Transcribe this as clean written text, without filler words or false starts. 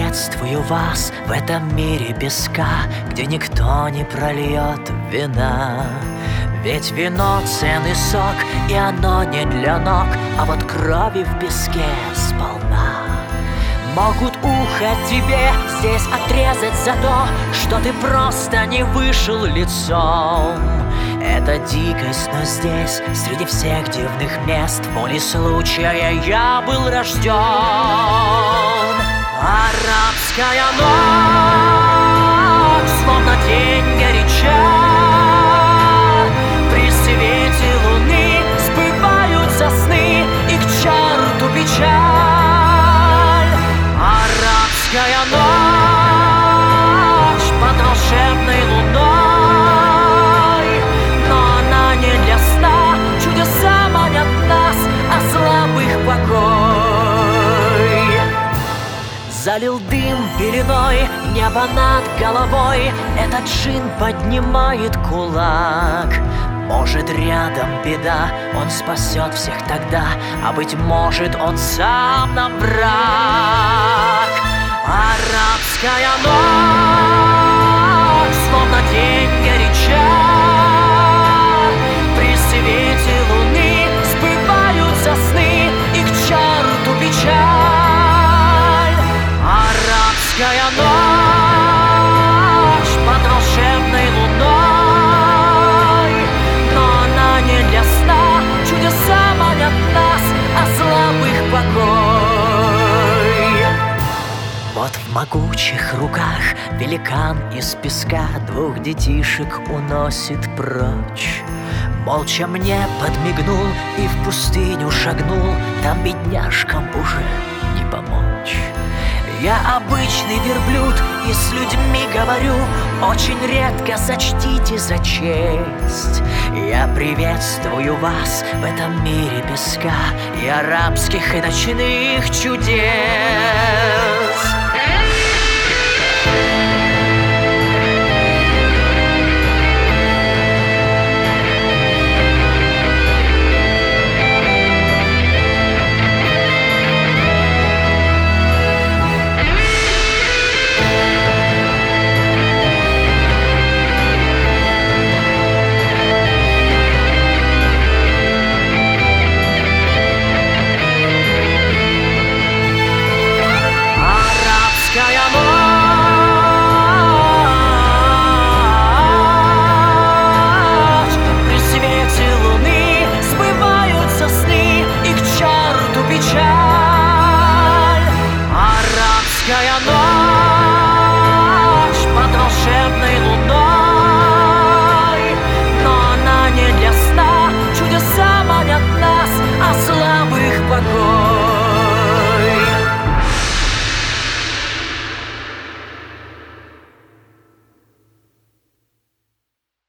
приветствую вас в этом мире песка, где никто не прольет вина. Ведь вино ценный сок, и оно не для ног, а вот крови в песке сполна. Могут ухо тебе здесь отрезать за то, что ты просто не вышел лицом. Это дикость, но здесь, среди всех дивных мест, волей случая я был рожден. Арабская ночь, словно день горяча, при свете луны сбываются сны, и к черту печаль. Арабская ночь под волшебной луной, но она не для сна, чудеса манят нас, а слабых покой. Залил дым пеленой небо над головой, этот джин поднимает кулак. Может, рядом беда, он спасет всех тогда, а быть может, он сам нам враг. Арабская ночь, словно день горяча, при свете луны сбываются сны, и к черту печаль. Арабская ночь под волшебной луной, но она не для сна, чудеса манят нас, а слабых покой. Вот в могучих руках великан из песка двух детишек уносит прочь. Молча мне подмигнул и в пустыню шагнул, там бедняжкам уже не помочь. Я обычный верблюд и с людьми говорю, очень редко сочтите за честь. Я приветствую вас в этом мире песка и арабских и ночных чудес.